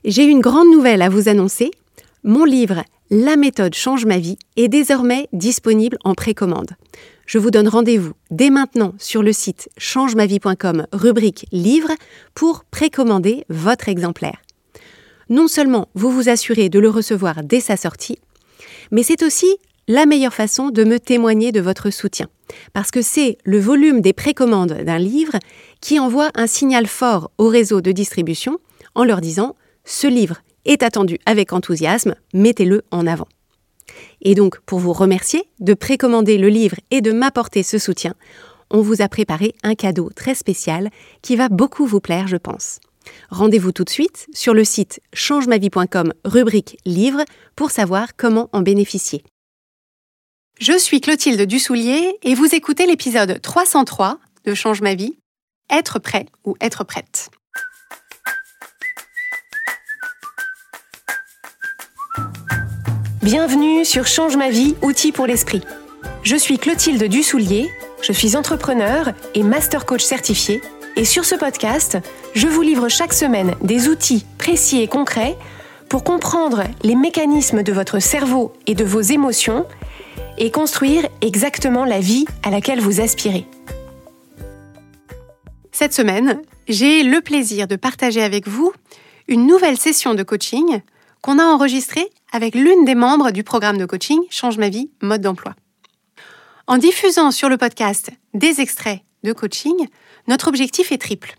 J'ai une grande nouvelle à vous annoncer. Mon livre « La méthode change ma vie » est désormais disponible en précommande. Je vous donne rendez-vous dès maintenant sur le site changemavie.com, rubrique « Livre » pour précommander votre exemplaire. Non seulement vous vous assurez de le recevoir dès sa sortie, mais c'est aussi la meilleure façon de me témoigner de votre soutien. Parce que c'est le volume des précommandes d'un livre qui envoie un signal fort au réseau de distribution en leur disant « Ce livre est attendu avec enthousiasme, mettez-le en avant ». Et donc, pour vous remercier de précommander le livre et de m'apporter ce soutien, on vous a préparé un cadeau très spécial qui va beaucoup vous plaire, je pense. Rendez-vous tout de suite sur le site changemavie.com, rubrique « Livre » pour savoir comment en bénéficier. Je suis Clotilde Dussoulier et vous écoutez l'épisode 303 de Change ma vie, être prêt ou être prête. Bienvenue sur Change ma vie, outils pour l'esprit. Je suis Clotilde Dussoulier, je suis entrepreneur et master coach certifié et sur ce podcast, je vous livre chaque semaine des outils précis et concrets pour comprendre les mécanismes de votre cerveau et de vos émotions et construire exactement la vie à laquelle vous aspirez. Cette semaine, j'ai le plaisir de partager avec vous une nouvelle session de coaching qu'on a enregistrée avec l'une des membres du programme de coaching Change ma vie, mode d'emploi. En diffusant sur le podcast des extraits de coaching, notre objectif est triple.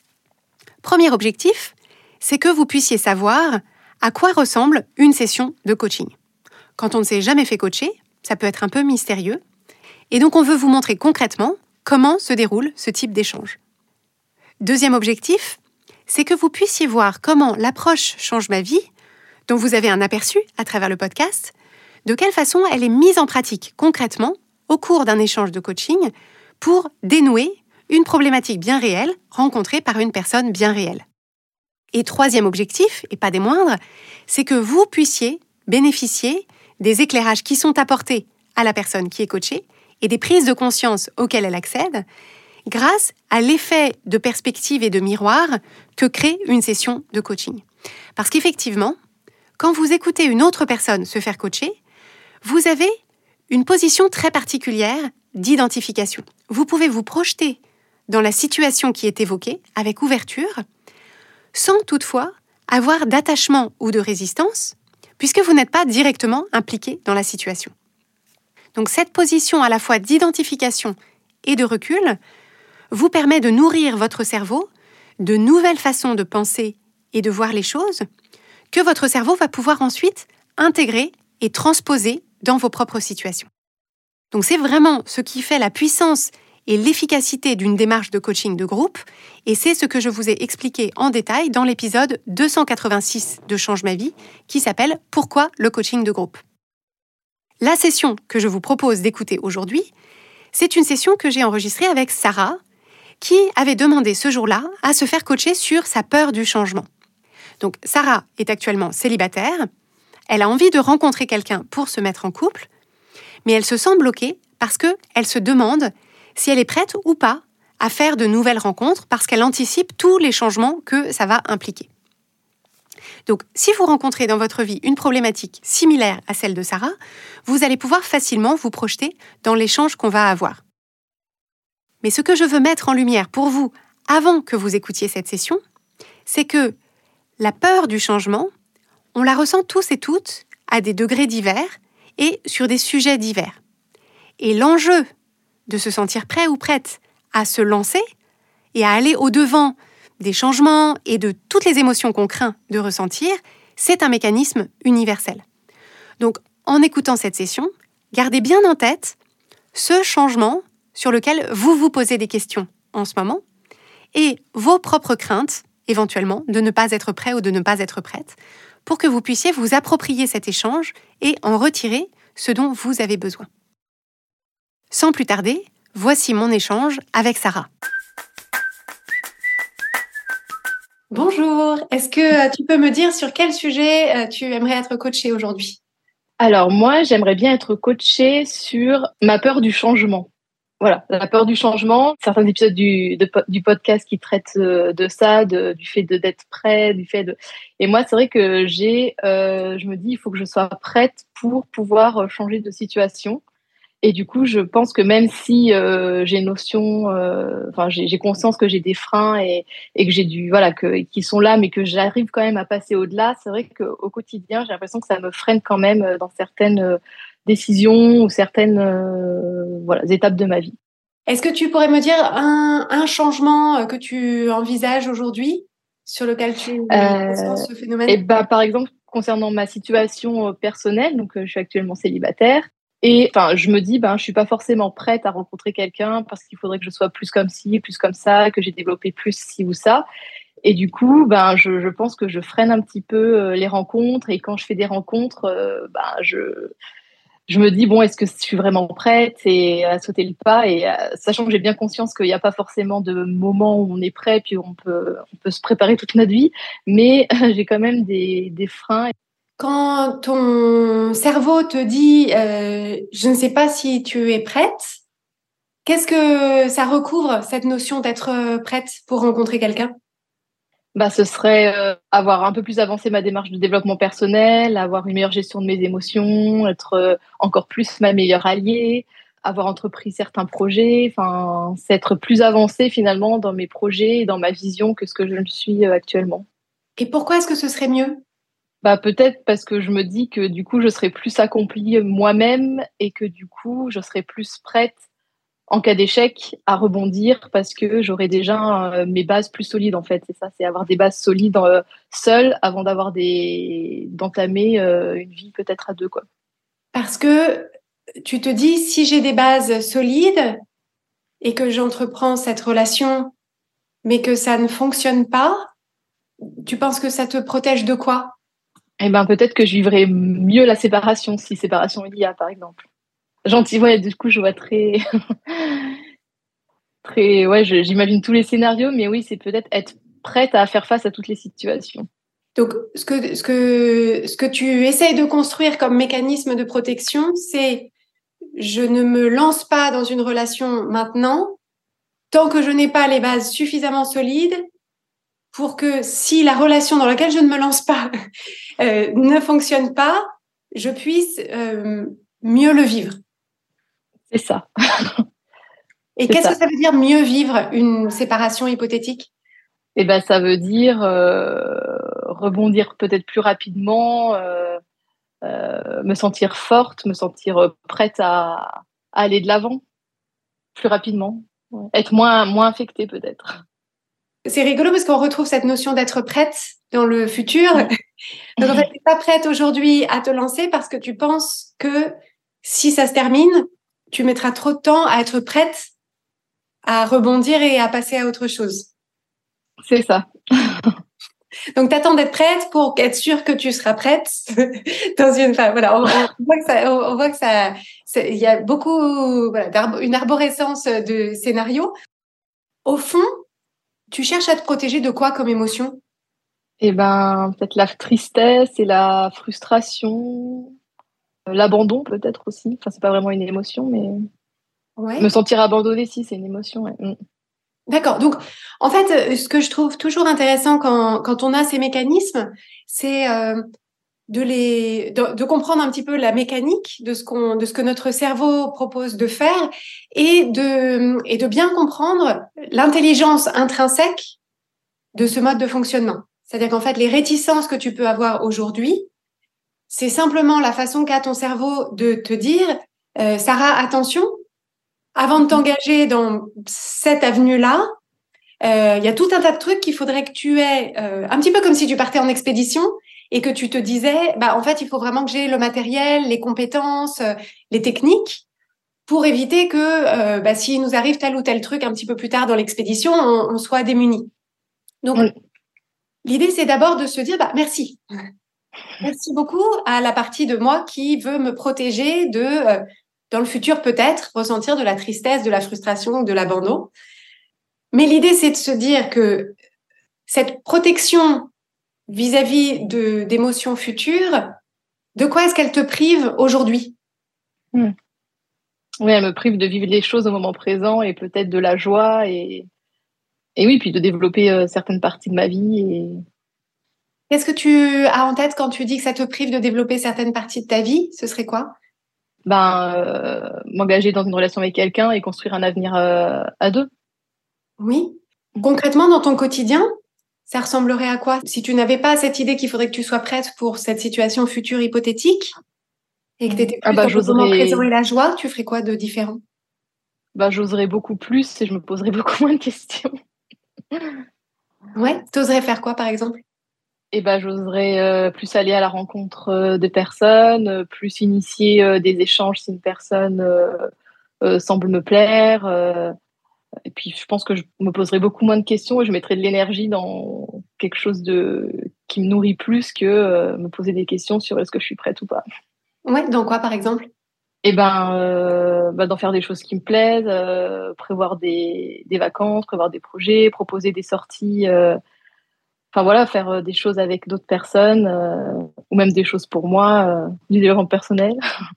Premier objectif, c'est que vous puissiez savoir à quoi ressemble une session de coaching. Quand on ne s'est jamais fait coacher, ça peut être un peu mystérieux. Et donc, on veut vous montrer concrètement comment se déroule ce type d'échange. Deuxième objectif, c'est que vous puissiez voir comment l'approche Change ma vie, dont vous avez un aperçu à travers le podcast, de quelle façon elle est mise en pratique concrètement au cours d'un échange de coaching pour dénouer une problématique bien réelle rencontrée par une personne bien réelle. Et troisième objectif, et pas des moindres, c'est que vous puissiez bénéficier des éclairages qui sont apportés à la personne qui est coachée et des prises de conscience auxquelles elle accède grâce à l'effet de perspective et de miroir que crée une session de coaching. Parce qu'effectivement, quand vous écoutez une autre personne se faire coacher, vous avez une position très particulière d'identification. Vous pouvez vous projeter dans la situation qui est évoquée avec ouverture, sans toutefois avoir d'attachement ou de résistance, puisque vous n'êtes pas directement impliqué dans la situation. Donc cette position à la fois d'identification et de recul vous permet de nourrir votre cerveau de nouvelles façons de penser et de voir les choses que votre cerveau va pouvoir ensuite intégrer et transposer dans vos propres situations. Donc c'est vraiment ce qui fait la puissance et l'efficacité d'une démarche de coaching de groupe, et c'est ce que je vous ai expliqué en détail dans l'épisode 286 de Change ma vie, qui s'appelle « Pourquoi le coaching de groupe ?». La session que je vous propose d'écouter aujourd'hui, c'est une session que j'ai enregistrée avec Sarah, qui avait demandé ce jour-là à se faire coacher sur sa peur du changement. Donc Sarah est actuellement célibataire, elle a envie de rencontrer quelqu'un pour se mettre en couple, mais elle se sent bloquée parce qu'elle se demande si elle est prête ou pas à faire de nouvelles rencontres parce qu'elle anticipe tous les changements que ça va impliquer. Donc, si vous rencontrez dans votre vie une problématique similaire à celle de Sarah, vous allez pouvoir facilement vous projeter dans l'échange qu'on va avoir. Mais ce que je veux mettre en lumière pour vous, avant que vous écoutiez cette session, c'est que la peur du changement, on la ressent tous et toutes à des degrés divers et sur des sujets divers. Et l'enjeu de se sentir prêt ou prête à se lancer et à aller au-devant des changements et de toutes les émotions qu'on craint de ressentir, c'est un mécanisme universel. Donc, en écoutant cette session, gardez bien en tête ce changement sur lequel vous vous posez des questions en ce moment et vos propres craintes, éventuellement, de ne pas être prêt ou de ne pas être prête, pour que vous puissiez vous approprier cet échange et en retirer ce dont vous avez besoin. Sans plus tarder, voici mon échange avec Sarah. Bonjour, est-ce que tu peux me dire sur quel sujet tu aimerais être coachée aujourd'hui ? Alors moi, j'aimerais bien être coachée sur ma peur du changement. voilà, la peur du changement. Certains épisodes du podcast qui traitent de ça, du fait d'être prêt, Et moi, c'est vrai que je me dis, il faut que je sois prête pour pouvoir changer de situation. Et du coup, je pense que même si j'ai notion, j'ai conscience que j'ai des freins et que qui sont là, mais que j'arrive quand même à passer au-delà, c'est vrai qu'au quotidien, j'ai l'impression que ça me freine quand même dans certaines décisions ou certaines étapes de ma vie. Est-ce que tu pourrais me dire un changement que tu envisages aujourd'hui sur lequel tu ressens ce phénomène? Et par exemple, concernant ma situation personnelle, donc je suis actuellement célibataire. Et je me dis, je suis pas forcément prête à rencontrer quelqu'un parce qu'il faudrait que je sois plus comme ci, plus comme ça, que j'ai développé plus ci ou ça. Et du coup, je pense que je freine un petit peu les rencontres. Et quand je fais des rencontres, je me dis, bon, est-ce que je suis vraiment prête et à sauter le pas et sachant que j'ai bien conscience qu'il n'y a pas forcément de moment où on est prêt, puis on peut se préparer toute notre vie, mais j'ai quand même des freins. Quand ton cerveau te dit je ne sais pas si tu es prête, qu'est-ce que ça recouvre, cette notion d'être prête pour rencontrer quelqu'un? Ce serait avoir un peu plus avancé ma démarche de développement personnel, avoir une meilleure gestion de mes émotions, être encore plus ma meilleure alliée, avoir entrepris certains projets, s'être plus avancé finalement dans mes projets et dans ma vision que ce que je le suis actuellement. Et pourquoi est-ce que ce serait mieux? Peut-être parce que je me dis que du coup, je serais plus accomplie moi-même et que du coup, je serais plus prête en cas d'échec à rebondir parce que j'aurais déjà mes bases plus solides en fait. C'est ça, c'est avoir des bases solides seule avant d'entamer une vie peut-être à deux, quoi. Parce que tu te dis, si j'ai des bases solides et que j'entreprends cette relation, mais que ça ne fonctionne pas, tu penses que ça te protège de quoi? Peut-être que je vivrais mieux la séparation, si séparation il y a, par exemple. Gentil, ouais, du coup, je vois très... très... Ouais, j'imagine tous les scénarios, mais oui, c'est peut-être être prête à faire face à toutes les situations. Donc, ce que tu essayes de construire comme mécanisme de protection, c'est je ne me lance pas dans une relation maintenant tant que je n'ai pas les bases suffisamment solides pour que si la relation dans laquelle je ne me lance pas ne fonctionne pas, je puisse mieux le vivre. C'est ça. Et qu'est-ce que ça veut dire mieux vivre une séparation hypothétique? Ça veut dire rebondir peut-être plus rapidement, me sentir forte, me sentir prête à aller de l'avant plus rapidement, ouais. Être moins affectée peut-être. C'est rigolo parce qu'on retrouve cette notion d'être prête dans le futur. Donc en fait, tu n'es pas prête aujourd'hui à te lancer parce que tu penses que si ça se termine, tu mettras trop de temps à être prête à rebondir et à passer à autre chose. C'est ça. Donc, t'attends d'être prête pour être sûre que tu seras prête dans une. Enfin, voilà, on voit que ça, il y a beaucoup, voilà, une arborescence de scénarios. Au fond, tu cherches à te protéger de quoi comme émotion? Peut-être la tristesse et la frustration, l'abandon peut-être aussi. C'est pas vraiment une émotion, mais Ouais. me sentir abandonnée, si, c'est une émotion. Ouais. D'accord. Donc, en fait, ce que je trouve toujours intéressant quand on a ces mécanismes, c'est de comprendre un petit peu la mécanique de ce que notre cerveau propose de faire et de bien comprendre l'intelligence intrinsèque de ce mode de fonctionnement. C'est-à-dire qu'en fait, les réticences que tu peux avoir aujourd'hui, c'est simplement la façon qu'a ton cerveau de te dire, Sarah, attention, avant de t'engager dans cette avenue-là, il y a tout un tas de trucs qu'il faudrait que tu aies, un petit peu comme si tu partais en expédition et que tu te disais, en fait, il faut vraiment que j'ai le matériel, les compétences, les techniques pour éviter que s'il nous arrive tel ou tel truc un petit peu plus tard dans l'expédition, on soit démunis. Donc, oui. L'idée, c'est d'abord de se dire, merci. Merci beaucoup à la partie de moi qui veut me protéger de, dans le futur peut-être, ressentir de la tristesse, de la frustration, de l'abandon. Mais l'idée, c'est de se dire que cette protection vis-à-vis d'émotions futures, de quoi est-ce qu'elle te prive aujourd'hui? Oui, elle me prive de vivre les choses au moment présent et peut-être de la joie et oui, puis de développer certaines parties de ma vie. Qu'est-ce que tu as en tête quand tu dis que ça te prive de développer certaines parties de ta vie? Ce serait quoi? M'engager dans une relation avec quelqu'un et construire un avenir à deux. Oui. Concrètement, dans ton quotidien, ça ressemblerait à quoi? Si tu n'avais pas cette idée qu'il faudrait que tu sois prête pour cette situation future hypothétique et que tu étais plus dans le moment présent et la joie, tu ferais quoi de différent? J'oserais beaucoup plus et je me poserais beaucoup moins de questions. Ouais, t'oserais faire quoi, par exemple? J'oserais plus aller à la rencontre de personnes, plus initier des échanges si une personne semble me plaire. Et puis, je pense que je me poserais beaucoup moins de questions et je mettrais de l'énergie dans quelque chose qui me nourrit plus que me poser des questions sur est-ce que je suis prête ou pas. Ouais, dans quoi, par exemple? D'en faire des choses qui me plaisent, prévoir des vacances, prévoir des projets, proposer des sorties. Enfin voilà, faire des choses avec d'autres personnes ou même des choses pour moi, du développement personnel.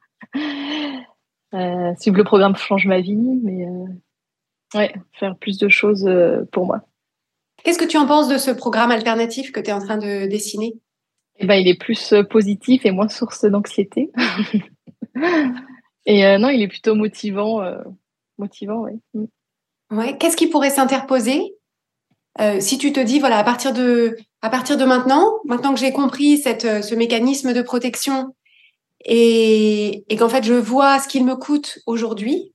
Suivre le programme Change ma vie, mais ouais, faire plus de choses pour moi. Qu'est-ce que tu en penses de ce programme alternatif que tu es en train de dessiner? Il est plus positif et moins source d'anxiété. Et non, il est plutôt motivant. Motivant, oui. Ouais. Qu'est-ce qui pourrait s'interposer si tu te dis, voilà, à partir de maintenant que j'ai compris ce mécanisme de protection et qu'en fait je vois ce qu'il me coûte aujourd'hui,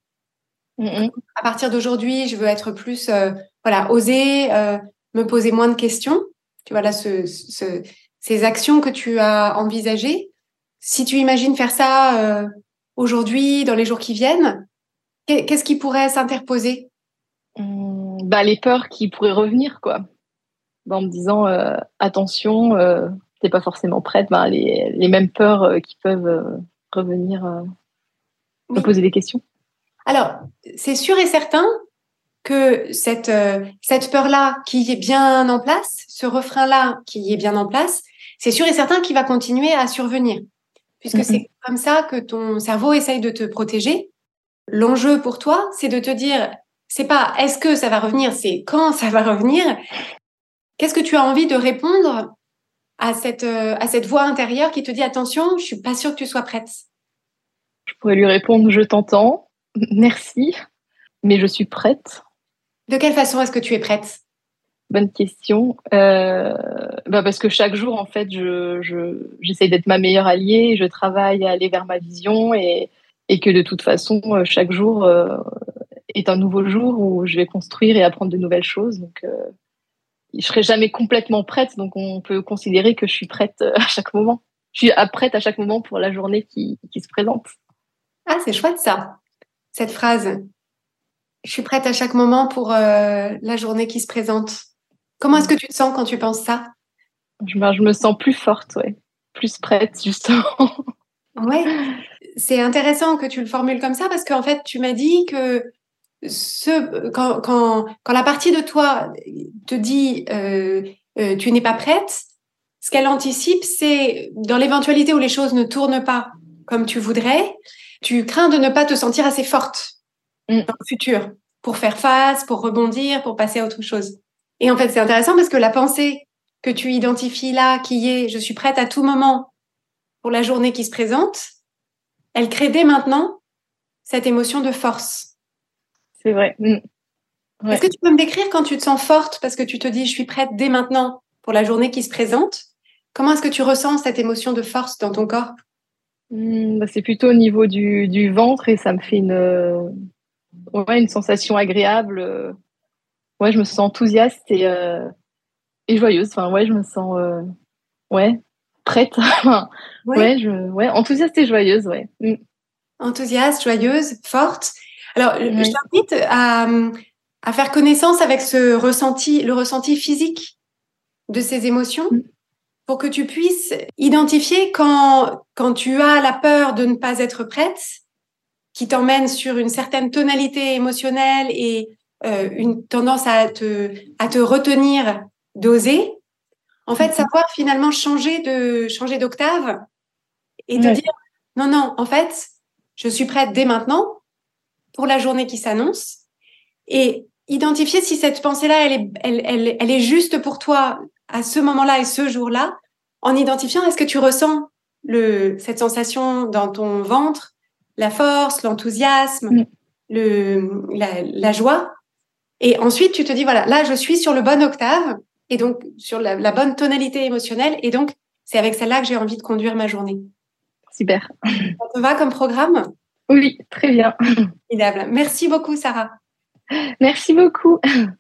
à partir d'aujourd'hui, je veux être plus, oser me poser moins de questions. Tu vois là, ces actions que tu as envisagées. Si tu imagines faire ça aujourd'hui, dans les jours qui viennent, qu'est-ce qui pourrait s'interposer? Les peurs qui pourraient revenir, quoi. En me disant attention, t'es pas forcément prête. Les mêmes peurs qui peuvent revenir, me poser des questions. Alors, c'est sûr et certain que cette peur-là qui est bien en place, ce refrain-là qui est bien en place, c'est sûr et certain qu'il va continuer à survenir, puisque c'est comme ça que ton cerveau essaye de te protéger. L'enjeu pour toi, c'est de te dire, c'est pas est-ce que ça va revenir, c'est quand ça va revenir. Qu'est-ce que tu as envie de répondre à cette voix intérieure qui te dit attention, je suis pas sûre que tu sois prête. Je pourrais lui répondre je t'entends, merci, mais je suis prête. De quelle façon est-ce que tu es prête? Bonne question. Parce que chaque jour, en fait, j'essaye d'être ma meilleure alliée, je travaille à aller vers ma vision et que de toute façon, chaque jour est un nouveau jour où je vais construire et apprendre de nouvelles choses. Donc, je serai jamais complètement prête. Donc, on peut considérer que je suis prête à chaque moment. Je suis prête à chaque moment pour la journée qui se présente. Ah, c'est chouette ça, cette phrase. Je suis prête à chaque moment pour la journée qui se présente. Comment est-ce que tu te sens quand tu penses ça? Je me sens plus forte, ouais. Plus prête, justement. Ouais, c'est intéressant que tu le formules comme ça parce qu'en fait, tu m'as dit que quand la partie de toi te dit tu n'es pas prête, ce qu'elle anticipe, c'est dans l'éventualité où les choses ne tournent pas comme tu voudrais, tu crains de ne pas te sentir assez forte dans le futur pour faire face, pour rebondir, pour passer à autre chose. Et en fait, c'est intéressant parce que la pensée que tu identifies là, qui est je suis prête à tout moment pour la journée qui se présente, elle crée dès maintenant cette émotion de force. C'est vrai. Ouais. Est-ce que tu peux me décrire quand tu te sens forte parce que tu te dis je suis prête dès maintenant pour la journée qui se présente? Comment est-ce que tu ressens cette émotion de force dans ton corps? C'est plutôt au niveau du ventre et ça me fait une sensation agréable. Ouais, je me sens enthousiaste et joyeuse. Enfin, ouais, je me sens prête. Enthousiaste et joyeuse, ouais. Enthousiaste, joyeuse, forte. Alors, je t'invite à faire connaissance avec le ressenti physique de ces émotions pour que tu puisses identifier quand tu as la peur de ne pas être prête, qui t'emmène sur une certaine tonalité émotionnelle et une tendance à te retenir d'oser. En fait, savoir finalement changer d'octave et te dire non, en fait, je suis prête dès maintenant pour la journée qui s'annonce et identifier si cette pensée-là, elle est juste pour toi à ce moment-là et ce jour-là, en identifiant est-ce que tu ressens cette sensation dans ton ventre, la force, l'enthousiasme, la joie. Et ensuite, tu te dis, voilà, là, je suis sur le bon octave et donc sur la bonne tonalité émotionnelle. Et donc, c'est avec celle-là que j'ai envie de conduire ma journée. Super. Ça te va comme programme ? Oui, très bien. Formidable. Merci beaucoup, Sarah. Merci beaucoup.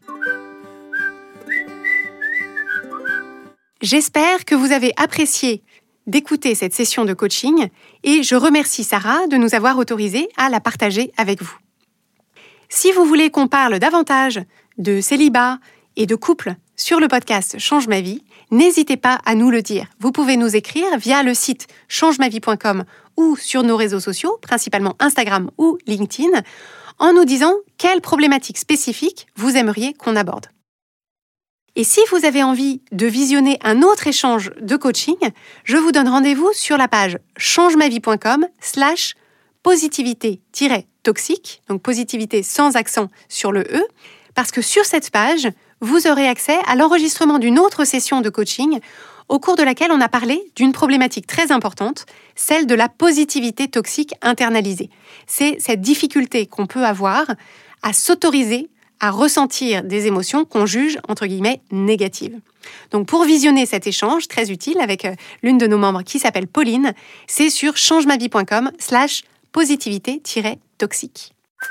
J'espère que vous avez apprécié d'écouter cette session de coaching et je remercie Sarah de nous avoir autorisé à la partager avec vous. Si vous voulez qu'on parle davantage de célibat et de couple sur le podcast Change ma vie, n'hésitez pas à nous le dire. Vous pouvez nous écrire via le site changemavie.com ou sur nos réseaux sociaux, principalement Instagram ou LinkedIn, en nous disant quelles problématiques spécifiques vous aimeriez qu'on aborde. Et si vous avez envie de visionner un autre échange de coaching, je vous donne rendez-vous sur la page changemavie.com/positivité-toxique, donc positivité sans accent sur le E, parce que sur cette page, vous aurez accès à l'enregistrement d'une autre session de coaching au cours de laquelle on a parlé d'une problématique très importante, celle de la positivité toxique internalisée. C'est cette difficulté qu'on peut avoir à s'autoriser à ressentir des émotions qu'on juge, entre guillemets, négatives. Donc pour visionner cet échange très utile avec l'une de nos membres qui s'appelle Pauline, c'est sur changemavie.com/positivité-toxique.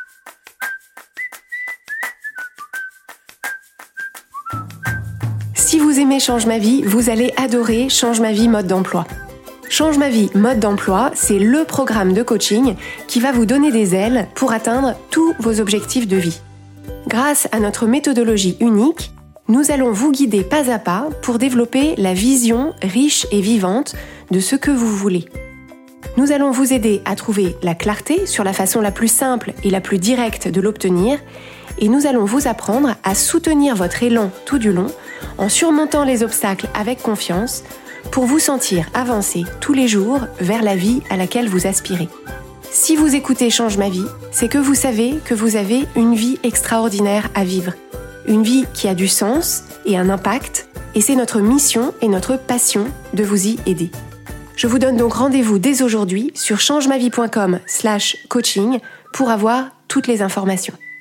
Si vous aimez Change ma vie, vous allez adorer Change ma vie mode d'emploi. Change ma vie mode d'emploi, c'est le programme de coaching qui va vous donner des ailes pour atteindre tous vos objectifs de vie. Grâce à notre méthodologie unique, nous allons vous guider pas à pas pour développer la vision riche et vivante de ce que vous voulez. Nous allons vous aider à trouver la clarté sur la façon la plus simple et la plus directe de l'obtenir et nous allons vous apprendre à soutenir votre élan tout du long en surmontant les obstacles avec confiance pour vous sentir avancer tous les jours vers la vie à laquelle vous aspirez. Si vous écoutez Change ma vie, c'est que vous savez que vous avez une vie extraordinaire à vivre. Une vie qui a du sens et un impact, et c'est notre mission et notre passion de vous y aider. Je vous donne donc rendez-vous dès aujourd'hui sur changemavie.com/coaching pour avoir toutes les informations.